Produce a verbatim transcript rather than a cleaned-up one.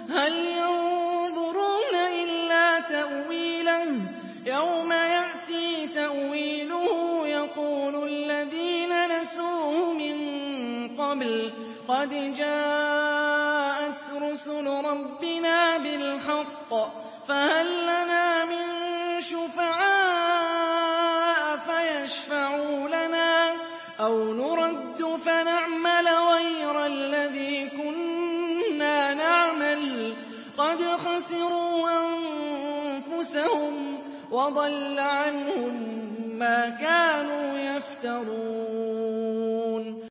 هَلْ يَنظُرُونَ إِلَّا تَأْوِيلَهُ ۚ يَوْمَ يَأْتِي تَأْوِيلُهُ يَقُولُ الَّذِينَ نَسُوهُ مِن قَبْلُ قَدْ جَاءَتْ رُسُلُ رَبِّنَا بِالْحَقِّ فَهَل لَّنَا مِن شُفَعَاءَ فَيَشْفَعُوا لَنَا أَوْ نُرَدُّ فَنَعْمَلَ غَيْرَ الَّذِي كُنَّا نَعْمَلُ ۚ قَدْ خَسِرُوا أَنفُسَهُمْ وَضَلَّ عَنْهُم مَّا كَانُوا يَفْتَرُونَ